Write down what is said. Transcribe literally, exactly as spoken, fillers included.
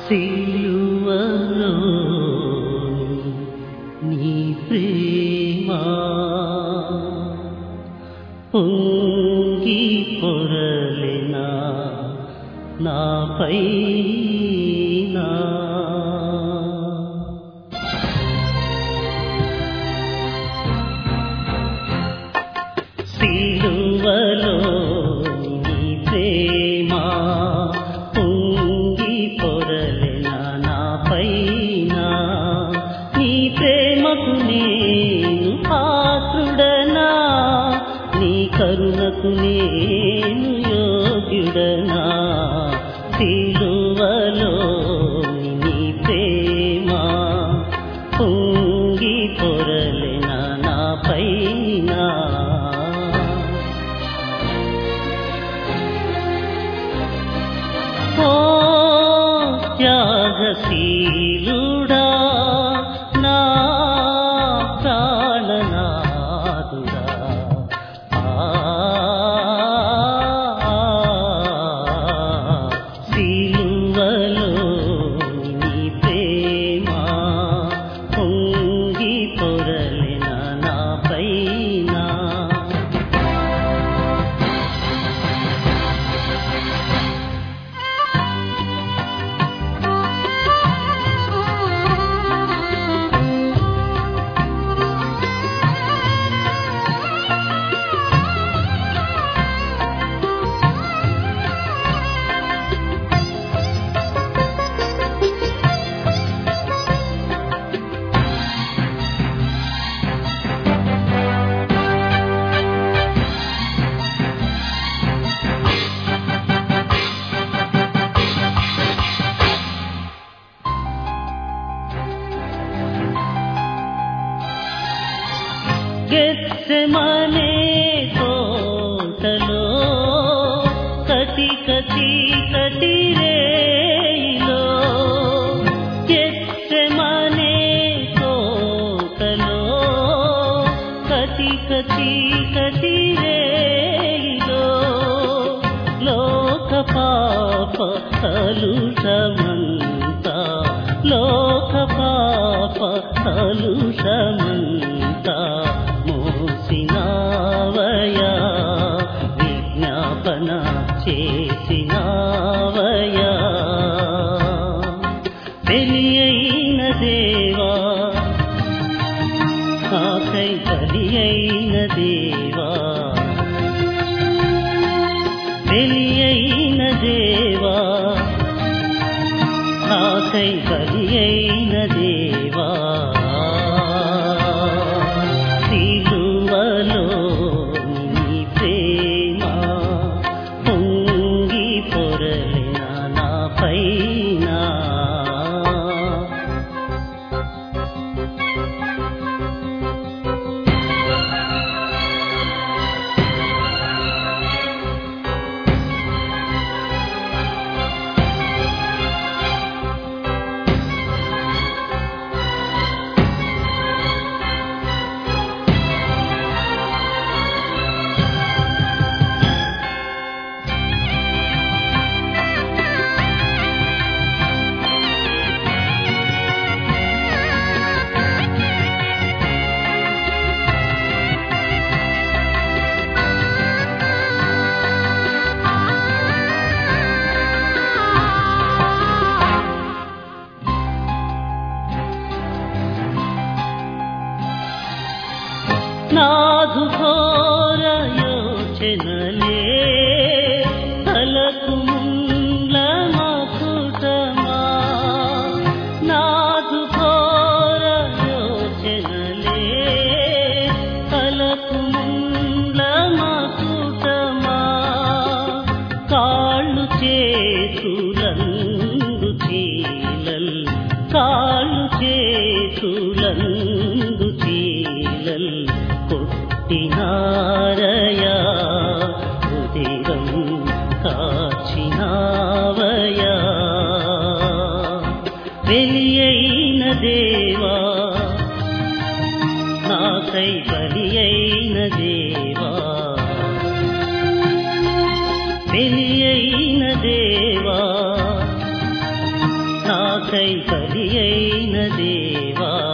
సిలువలో నీ ప్రేమ పొంగి పొరలినా నాపైనా సిలువలో నీ ప్రేమ పొంగి పొరలినా నాపైనా నీ ప్రేమకు నేను పాత్రుడనా నీ కరుణకు నేను యోగ్యుడనా సిలువలో నీ ప్రేమ పొంగి పొరలినా నాపైనా ఓ త్యాగశీలుడా నా ప్రాణనాథుడా సిలువలో నీ ప్రేమ పొంగి పొరలినా నాపైనా గెత్సెమనే తోటలో కటిక చీకటి రేయిలో గెత్సెమనే తోటలో కటిక చీకటి రేయిలో లోక పాప కలుషమంతా లోక పాప కలుషమంతా మోసినావయా విజ్ఞాపన చేసినావయా బలి అయిన దేవా నాకై బలి అయిన దేవా బలి అయిన దేవా నాకై బలి అయిన దేవా సిలువలో నీ ప్రేమ పొంగి పొరలినా నాపైనా నాదు ఘోర యోచనలే తలకు ముండ్ల మకుటమా నాదు ఘోర యోచనలే తలకు ముండ్ల మకుటమా కాళ్ళు చేతులందు చీలల్ కాళ్ళు చేతులందు చీలల్ కొట్టినారయా ఉదిరం కాచినావయా బలి అయిన దేవా నాకై బలి అయిన దేవా బలి అయిన దేవా నా నాకై బలి అయిన దేవా